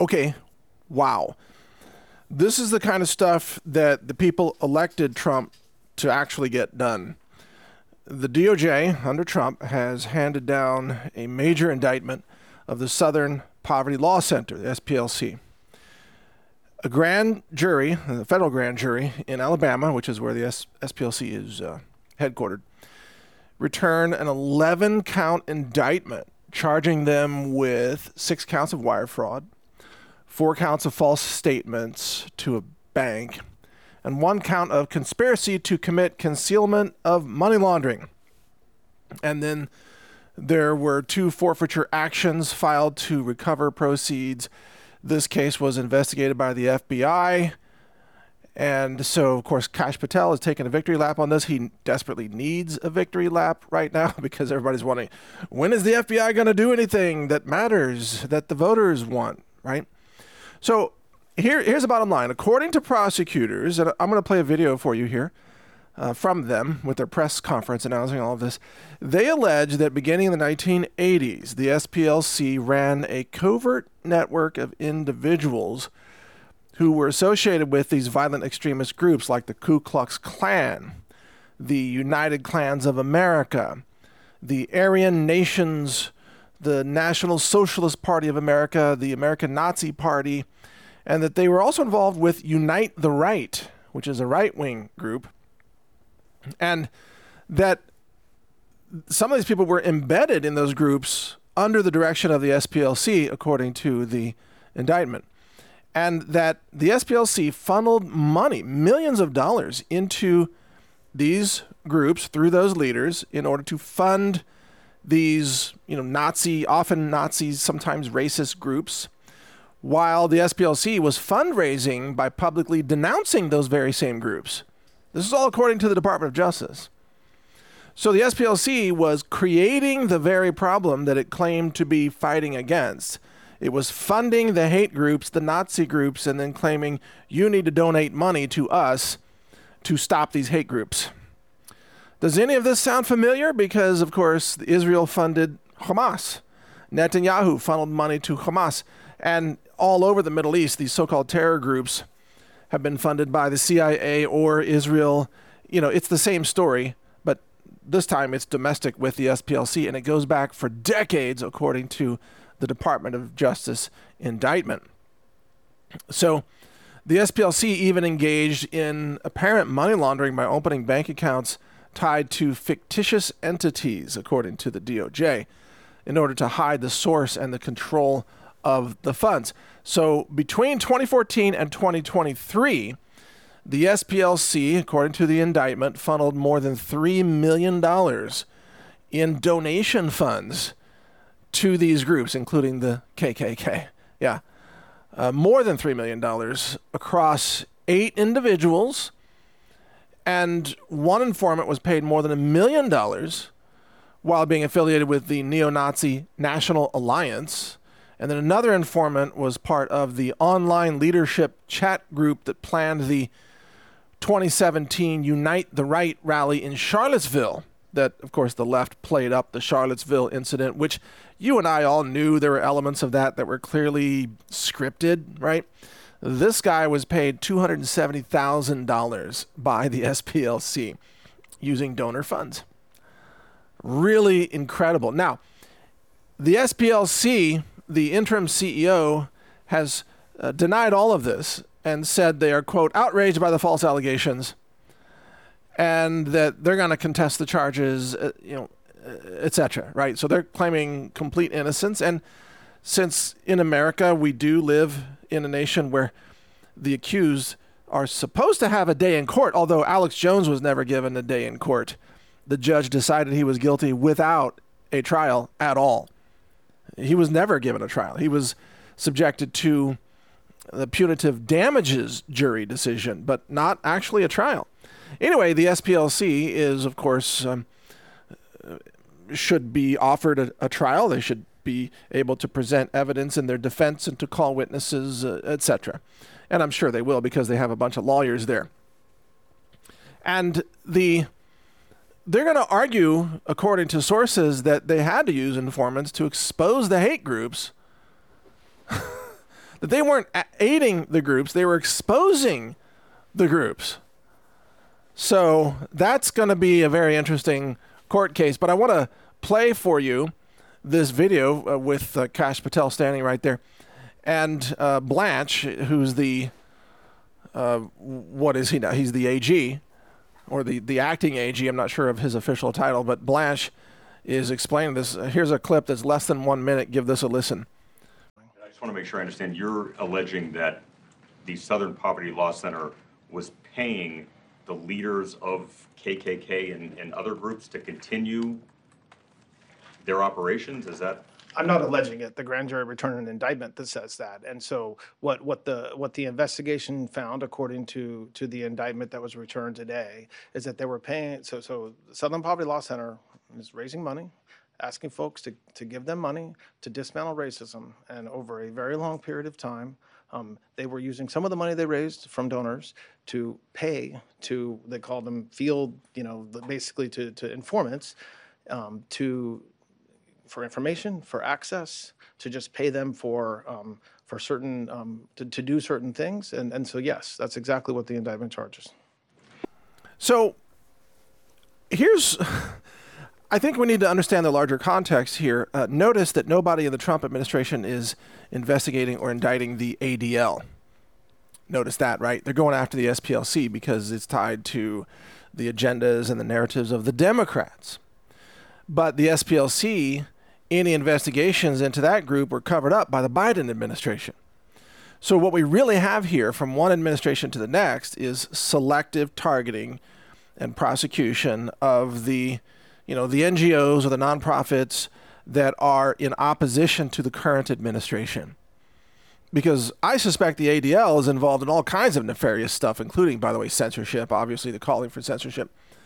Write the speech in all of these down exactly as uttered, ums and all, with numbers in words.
Okay, wow. This is the kind of stuff that the people elected Trump to actually get done. The D O J, under Trump, has handed down a major indictment of the Southern Poverty Law Center, the S P L C. A grand jury, the federal grand jury in Alabama, which is where the S- SPLC is uh, headquartered, returned an eleven-count indictment charging them with six counts of wire fraud, four counts of false statements to a bank, and one count of conspiracy to commit concealment of money laundering. And then there were two forfeiture actions filed to recover proceeds. This case was investigated by the F B I. And so, of course, Kash Patel is taking a victory lap on this. He desperately needs a victory lap right now because everybody's wondering, when is the F B I going to do anything that matters, that the voters want, right? So here, here's the bottom line. According to prosecutors, and I'm going to play a video for you here uh, from them with their press conference announcing all of this, they allege that beginning in the nineteen eighties, the S P L C ran a covert network of individuals who were associated with these violent extremist groups like the Ku Klux Klan, the United Klans of America, the Aryan Nations, the National Socialist Party of America, the American Nazi Party, and that they were also involved with Unite the Right, which is a right-wing group, and that some of these people were embedded in those groups under the direction of the S P L C, according to the indictment. And that the S P L C funneled money, millions of dollars, into these groups through those leaders in order to fund these, you know, Nazi, often Nazis, sometimes racist groups, while the S P L C was fundraising by publicly denouncing those very same groups. This is all according to the Department of Justice. So the S P L C was creating the very problem that it claimed to be fighting against. It was funding the hate groups, the Nazi groups, and then claiming you need to donate money to us to stop these hate groups. Does any of this sound familiar? Because, of course, Israel funded Hamas. Netanyahu funneled money to Hamas. And all over the Middle East, these so-called terror groups have been funded by the C I A or Israel. You know, it's the same story, but this time it's domestic with the S P L C, and it goes back for decades, according to the Department of Justice indictment. So the S P L C even engaged in apparent money laundering by opening bank accounts tied to fictitious entities, according to the D O J, in order to hide the source and the control of the funds. So between twenty fourteen and twenty twenty-three, the S P L C, according to the indictment, funneled more than three million dollars in donation funds to these groups, including the K K K. Yeah. Uh, more than three million dollars across eight individuals, and one informant was paid more than a million dollars while being affiliated with the neo-Nazi National Alliance. And then another informant was part of the online leadership chat group that planned the twenty seventeen Unite the Right rally in Charlottesville. That, of course, the left played up the Charlottesville incident, which you and I all knew there were elements of that that were clearly scripted, right? This guy was paid two hundred seventy thousand dollars by the S P L C using donor funds. Really incredible. Now, the S P L C, the interim C E O, has uh, denied all of this and said they are, quote, outraged by the false allegations, and that they're going to contest the charges, uh, you know, et cetera, right? So they're claiming complete innocence. And since in America we do live in a nation where the accused are supposed to have a day in court, although Alex Jones was never given a day in court, the judge decided he was guilty without a trial at all. He was never given a trial. He was subjected to the punitive damages jury decision, but not actually a trial. Anyway, the S P L C is, of course, um, should be offered a, a trial. They should be able to present evidence in their defense and to call witnesses, uh, et cetera. And I'm sure they will because they have a bunch of lawyers there. And the they're going to argue, according to sources, that they had to use informants to expose the hate groups. that they weren't aiding the groups, they were exposing the groups. So that's going to be a very interesting court case. But I want to play for you this video uh, with uh, Kash Patel standing right there. And uh, Blanche, who's the, uh, what is he now? He's the A G, or the, the acting A G. I'm not sure of his official title, but Blanche is explaining this. Here's a clip that's less than one minute. Give this a listen. I just want to make sure I understand. You're alleging that the Southern Poverty Law Center was paying the leaders of K K K and, and other groups to continue their operations? Is that? I'm not alleging it. The grand jury returned an indictment that says that. And so what, what the what the investigation found, according to to the indictment that was returned today, is that they were paying. So so the Southern Poverty Law Center is raising money, asking folks to, to give them money to dismantle racism. And over a very long period of time, um, they were using some of the money they raised from donors to pay to, they called them field, you know, basically to, to informants, um, to for information, for access, to just pay them for um, for certain, um, to, to do certain things. And, and so, yes, that's exactly what the indictment charges. So here's, I think we need to understand the larger context here. Uh, notice that nobody in the Trump administration is investigating or indicting the A D L. Notice that, right? They're going after the S P L C because it's tied to the agendas and the narratives of the Democrats. But the S P L C, any investigations into that group were covered up by the Biden administration. So what we really have here from one administration to the next is selective targeting and prosecution of the, you know, the N G Os or the nonprofits that are in opposition to the current administration. Because I suspect the A D L is involved in all kinds of nefarious stuff, including, by the way, censorship, obviously the calling for censorship.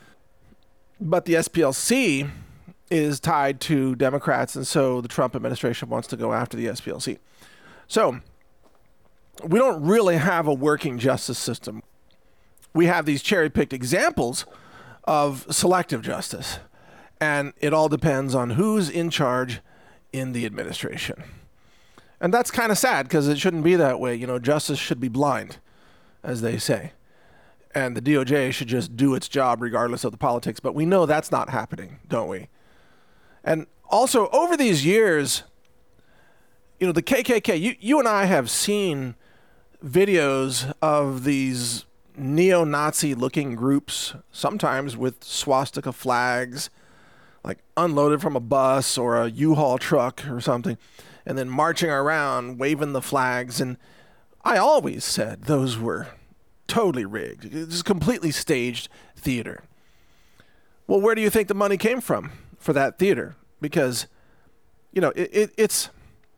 But the S P L C is tied to Democrats, and so the Trump administration wants to go after the S P L C. So we don't really have a working justice system. We have these cherry-picked examples of selective justice, and it all depends on who's in charge in the administration. And that's kind of sad, because it shouldn't be that way. You know, justice should be blind, as they say. And the D O J should just do its job regardless of the politics. But we know that's not happening, don't we? And also, over these years, you know, the K K K, you, you and I have seen videos of these neo-Nazi looking groups, sometimes with swastika flags, like unloaded from a bus or a U-Haul truck or something, and then marching around waving the flags. And I always said those were totally rigged. It's completely staged theater. Well, where do you think the money came from for that theater? Because, you know, it, it, it's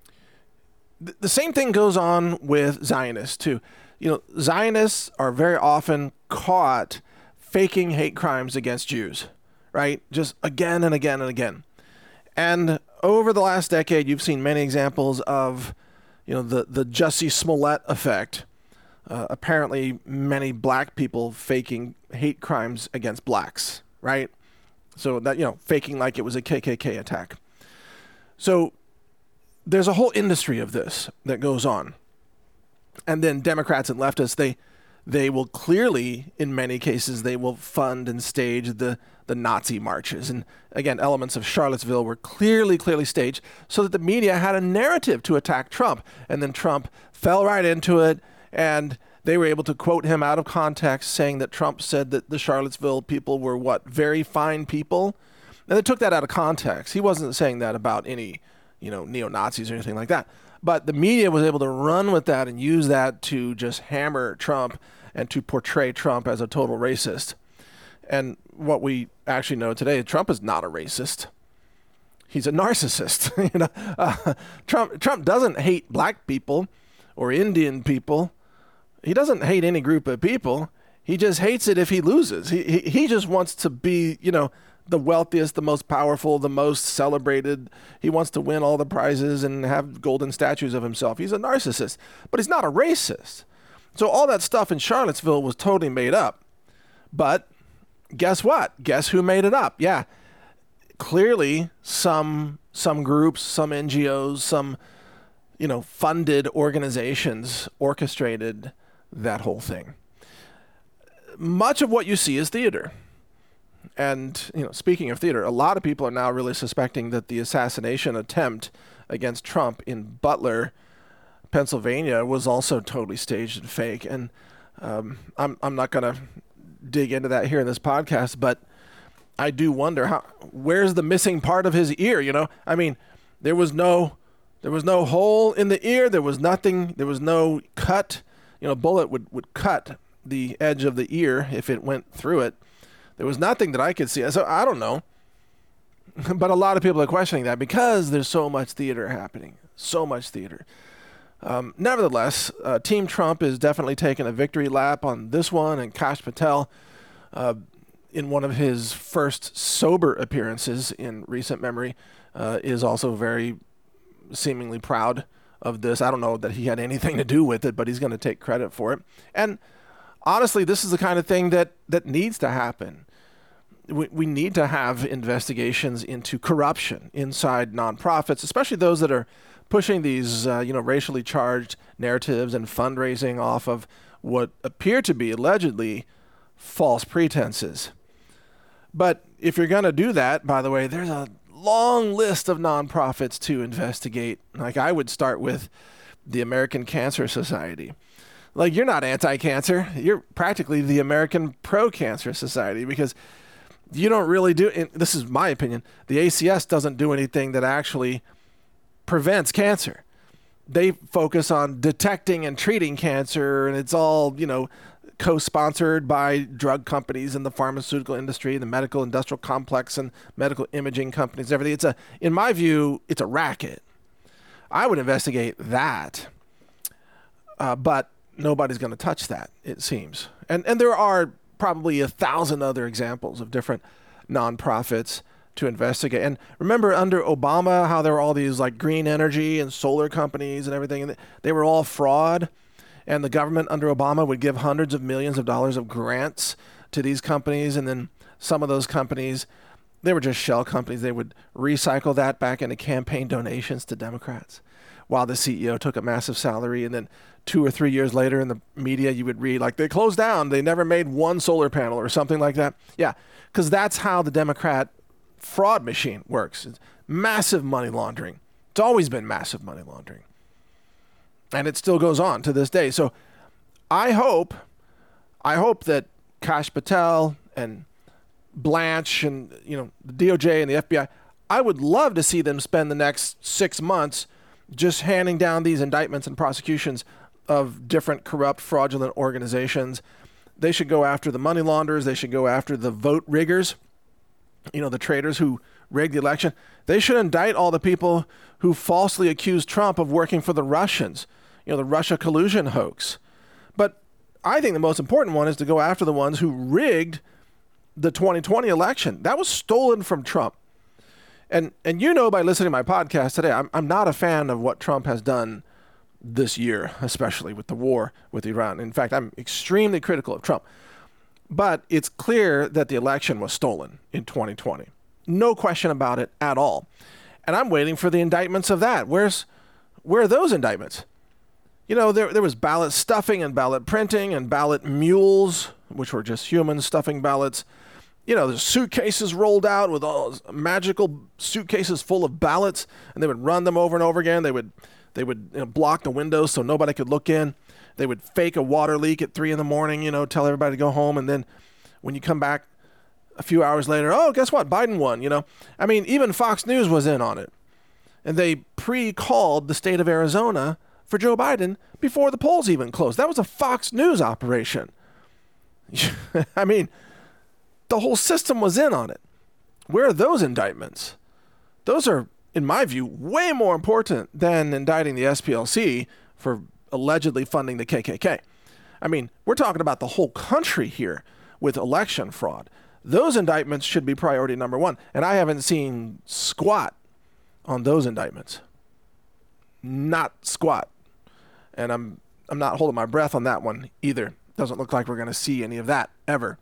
th- the same thing goes on with Zionists too. You know, Zionists are very often caught faking hate crimes against Jews, right? Just again and again and again. And over the last decade, you've seen many examples of, you know, the, the Jussie Smollett effect. Uh, apparently many black people faking hate crimes against blacks, right? So that, you know, faking like it was a K K K attack. So there's a whole industry of this that goes on. And then Democrats and leftists, they they will clearly, in many cases, they will fund and stage the, the Nazi marches. And again, elements of Charlottesville were clearly, clearly staged so that the media had a narrative to attack Trump. And then Trump fell right into it. And they were able to quote him out of context, saying that Trump said that the Charlottesville people were, what, very fine people? And they took that out of context. He wasn't saying that about any, you know, neo-Nazis or anything like that. But the media was able to run with that and use that to just hammer Trump and to portray Trump as a total racist. And what we actually know today, Trump is not a racist. He's a narcissist. you know, uh, Trump Trump doesn't hate black people or Indian people. He doesn't hate any group of people. He just hates it if he loses. He, he he just wants to be, you know, the wealthiest, the most powerful, the most celebrated. He wants to win all the prizes and have golden statues of himself. He's a narcissist, but he's not a racist. So all that stuff in Charlottesville was totally made up. But guess what? Guess who made it up? Yeah, clearly some some groups, some N G Os, some you know, funded organizations orchestrated that whole thing. Much of what you see is theater. And, you know, speaking of theater, a lot of people are now really suspecting that the assassination attempt against Trump in Butler, Pennsylvania, was also totally staged and fake. And um, I'm I'm not going to dig into that here in this podcast, but I do wonder how where's the missing part of his ear? You know, I mean, there was no there was no hole in the ear. There was nothing. There was no cut. You know, a bullet would would cut the edge of the ear if it went through it. There was nothing that I could see. So I don't know. But a lot of people are questioning that because there's so much theater happening. So much theater. Um, nevertheless, uh, Team Trump is definitely taking a victory lap on this one. And Kash Patel, uh, in one of his first sober appearances in recent memory, uh, is also very seemingly proud of this. I don't know that he had anything to do with it, but he's going to take credit for it. And honestly, this is the kind of thing that, that needs to happen. We, we need to have investigations into corruption inside nonprofits, especially those that are pushing these, uh, you know, racially charged narratives and fundraising off of what appear to be allegedly false pretenses. But if you're going to do that, by the way, there's a long list of nonprofits to investigate. Like I would start with the American Cancer Society. Like you're not anti-cancer. You're practically the American pro-cancer society because you don't really do, and this is my opinion, the A C S doesn't do anything that actually prevents cancer. They focus on detecting and treating cancer, and it's all, you know, co-sponsored by drug companies and the pharmaceutical industry, the medical industrial complex and medical imaging companies, everything. It's a, in my view, it's a racket. I would investigate that, uh, but nobody's going to touch that, it seems. And and there are probably a thousand other examples of different nonprofits to investigate. And remember under Obama, how there were all these like green energy and solar companies and everything, and they were all fraud. And the government under Obama would give hundreds of millions of dollars of grants to these companies. And then some of those companies, they were just shell companies. They would recycle that back into campaign donations to Democrats while the C E O took a massive salary. And then two or three years later in the media, you would read like they closed down. They never made one solar panel or something like that. Yeah, because that's how the Democrat fraud machine works. It's massive money laundering. It's always been massive money laundering. And it still goes on to this day. So I hope, I hope that Kash Patel and Blanche and, you know, the D O J and the F B I, I would love to see them spend the next six months just handing down these indictments and prosecutions of different corrupt, fraudulent organizations. They should go after the money launderers. They should go after the vote riggers, you know, the traitors who rigged the election. They should indict all the people who falsely accused Trump of working for the Russians, you know, the Russia collusion hoax. But I think the most important one is to go after the ones who rigged the twenty twenty election. That was stolen from Trump. And and you know by listening to my podcast today, I'm I'm not a fan of what Trump has done this year, especially with the war with Iran. In fact, I'm extremely critical of Trump. But it's clear that the election was stolen in twenty twenty. No question about it at all. And I'm waiting for the indictments of that. Where's where are those indictments? You know, there there was ballot stuffing and ballot printing and ballot mules, which were just humans stuffing ballots. You know, there's suitcases rolled out with all magical suitcases full of ballots, and they would run them over and over again. They would they would you know, block the windows so nobody could look in. They would fake a water leak at three in the morning, you know, tell everybody to go home. And then when you come back a few hours later, oh, guess what? Biden won, you know. I mean, even Fox News was in on it. And they pre-called the state of Arizona for Joe Biden before the polls even closed. That was a Fox News operation. I mean, the whole system was in on it. Where are those indictments? Those are, in my view, way more important than indicting the S P L C for allegedly funding the K K K. I mean, we're talking about the whole country here with election fraud. Those indictments should be priority number one. And I haven't seen squat on those indictments. Not squat. And I'm I'm not holding my breath on that one either. Doesn't look like we're going to see any of that ever.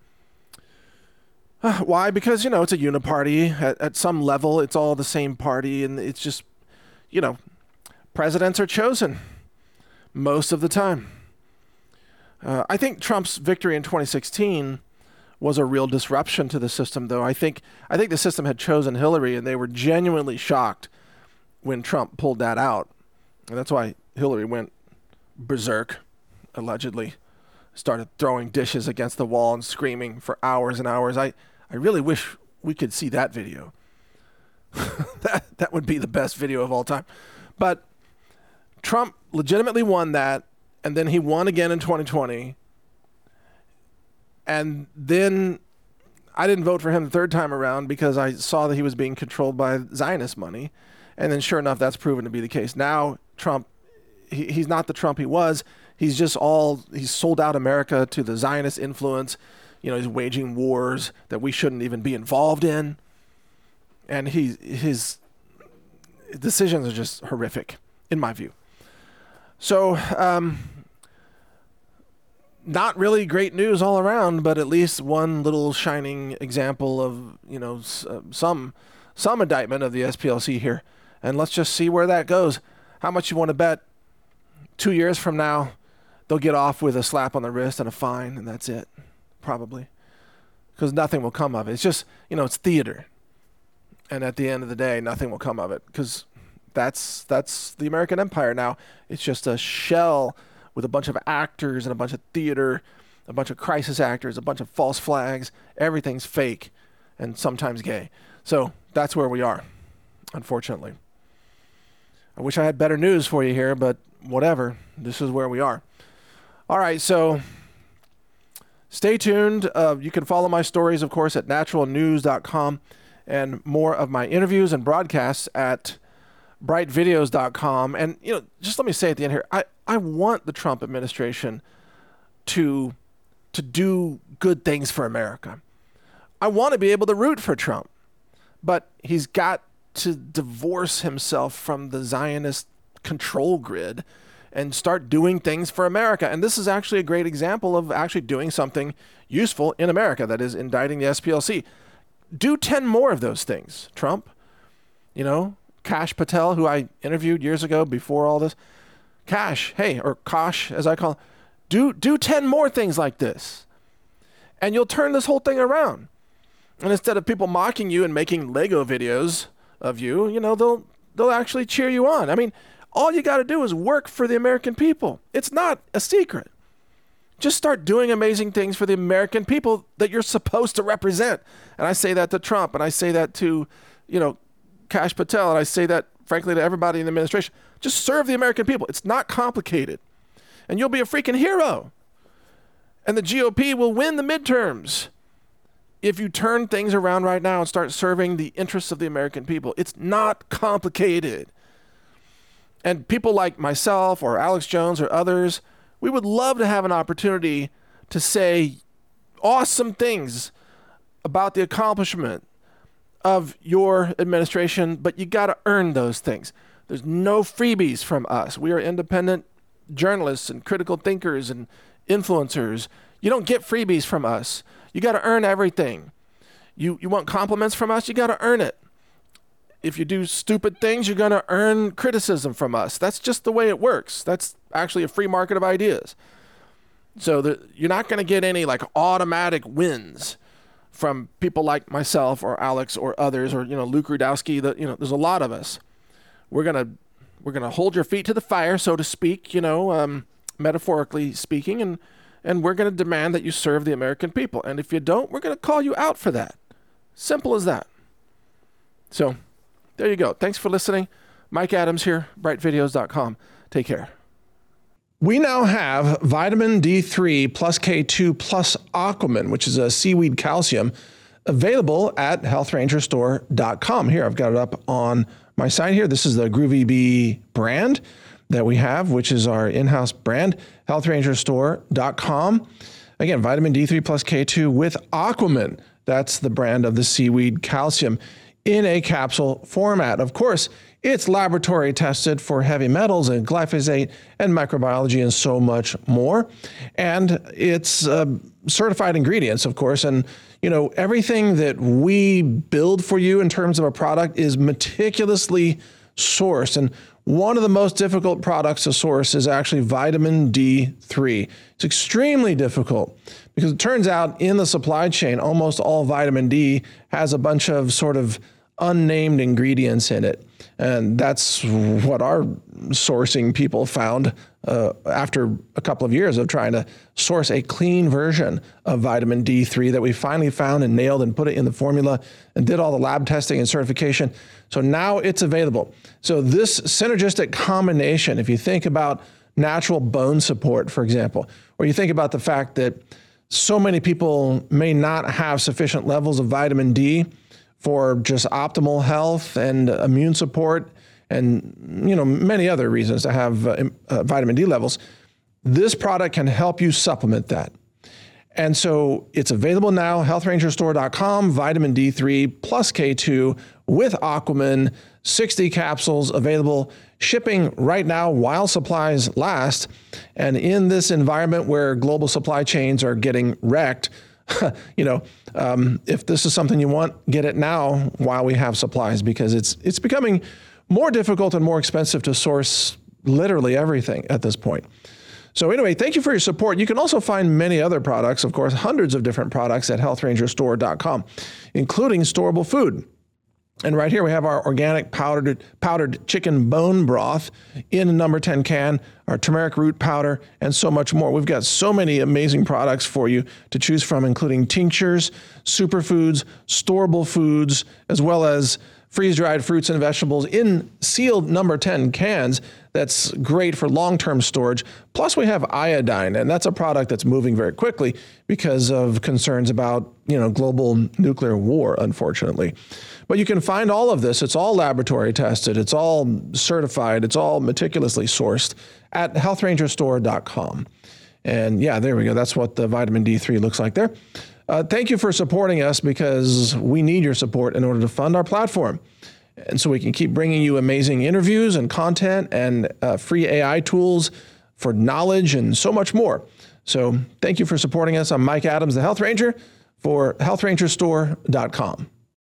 Uh, why? Because, you know, it's a uniparty. At, at some level, it's all the same party. And it's just, you know, presidents are chosen most of the time. Uh, I think Trump's victory in twenty sixteen was a real disruption to the system, though. I think I think the system had chosen Hillary, and they were genuinely shocked when Trump pulled that out. And that's why Hillary went berserk, allegedly, started throwing dishes against the wall and screaming for hours and hours. I, I really wish we could see that video. that that would be the best video of all time. But Trump legitimately won that, and then he won again in twenty twenty. And then I didn't vote for him the third time around because I saw that he was being controlled by Zionist money. And then sure enough, that's proven to be the case. Now Trump, he, he's not the Trump he was. He's just all, he's sold out America to the Zionist influence. You know, he's waging wars that we shouldn't even be involved in. And he, his decisions are just horrific, in my view. So, um, not really great news all around, but at least one little shining example of, you know, uh, some some indictment of the S P L C here. And let's just see where that goes. How much you want to bet two years from now they'll get off with a slap on the wrist and a fine, and that's it, probably. Because nothing will come of it. It's just, you know, it's theater. And at the end of the day, nothing will come of it. Because that's that's the American empire now. It's just a shell with a bunch of actors and a bunch of theater, a bunch of crisis actors, a bunch of false flags. Everything's fake and sometimes gay. So that's where we are, unfortunately. I wish I had better news for you here, but whatever. This is where we are. All right, so stay tuned. Uh, you can follow my stories, of course, at natural news dot com, and more of my interviews and broadcasts at bright videos dot com. And, you know, just let me say at the end here, I, I want the Trump administration to, to do good things for America. I want to be able to root for Trump, but he's got to divorce himself from the Zionist control grid and start doing things for America. And this is actually a great example of actually doing something useful in America, that is indicting the S P L C. Do ten more of those things, Trump. You know, Kash Patel, who I interviewed years ago before all this. Kash, hey, or Kosh, as I call him, do, do ten more things like this. And you'll turn this whole thing around. And instead of people mocking you and making Lego videos of you, you know, they'll they'll actually cheer you on. I mean, all you got to do is work for the American people. It's not a secret. Just start doing amazing things for the American people that you're supposed to represent. And I say that to Trump, and I say that to, you know, Kash Patel, and I say that, frankly, to everybody in the administration. Just serve the American people. It's not complicated. And you'll be a freaking hero. And the G O P will win the midterms if you turn things around right now and start serving the interests of the American people. It's not complicated. And people like myself or Alex Jones or others, we would love to have an opportunity to say awesome things about the accomplishment of your administration, but you got to earn those things. There's no freebies from us. We are independent journalists and critical thinkers and influencers. You don't get freebies from us. You got to earn everything. You you want compliments from us? You got to earn it. If you do stupid things, you're going to earn criticism from us. That's just the way it works. That's actually a free market of ideas. So the, you're not going to get any like automatic wins from people like myself or Alex or others, or, you know, Luke Rudowski. The, you know, there's a lot of us. We're gonna we're gonna hold your feet to the fire, so to speak. You know, um, metaphorically speaking, and and we're gonna demand that you serve the American people. And if you don't, we're gonna call you out for that. Simple as that. So, there you go. Thanks for listening. Mike Adams here, bright videos dot com. Take care. We now have vitamin D three plus K two plus Aquaman, which is a seaweed calcium, available at health ranger store dot com. Here, I've got it up on my site here. This is the Groovy Bee brand that we have, which is our in-house brand, health ranger store dot com. Again, vitamin D three plus K two with Aquaman. That's the brand of the seaweed calcium in a capsule format. Of course, it's laboratory tested for heavy metals and glyphosate and microbiology and so much more. And it's uh, certified ingredients, of course. And, you know, everything that we build for you in terms of a product is meticulously sourced. And one of the most difficult products to source is actually vitamin D three. It's extremely difficult because it turns out in the supply chain, almost all vitamin D has a bunch of sort of unnamed ingredients in it. And that's what our sourcing people found uh, after a couple of years of trying to source a clean version of vitamin D three that we finally found and nailed and put it in the formula and did all the lab testing and certification. So now it's available. So this synergistic combination, if you think about natural bone support, for example, or you think about the fact that so many people may not have sufficient levels of vitamin D for just optimal health and immune support and, you know, many other reasons to have uh, uh, vitamin D levels, this product can help you supplement that. And so it's available now, health ranger store dot com, vitamin D three plus K two with Aquaman, sixty capsules available, shipping right now while supplies last. And in this environment where global supply chains are getting wrecked, you know, um, if this is something you want, get it now while we have supplies, because it's it's becoming more difficult and more expensive to source literally everything at this point. So anyway, thank you for your support. You can also find many other products, of course, hundreds of different products at health ranger store dot com, including storable food. And right here we have our organic powdered powdered chicken bone broth in a number ten can, our turmeric root powder, and so much more. We've got so many amazing products for you to choose from, including tinctures, superfoods, storable foods, as well as freeze-dried fruits and vegetables in sealed number ten cans. That's great for long-term storage. Plus we have iodine, and that's a product that's moving very quickly because of concerns about, you know, global nuclear war, unfortunately. But you can find all of this. It's all laboratory tested. It's all certified. It's all meticulously sourced at health ranger store dot com. And yeah, there we go. That's what the vitamin D three looks like there. Uh, thank you for supporting us, because we need your support in order to fund our platform. And so we can keep bringing you amazing interviews and content and uh, free A I tools for knowledge and so much more. So thank you for supporting us. I'm Mike Adams, the Health Ranger, for health ranger store dot com.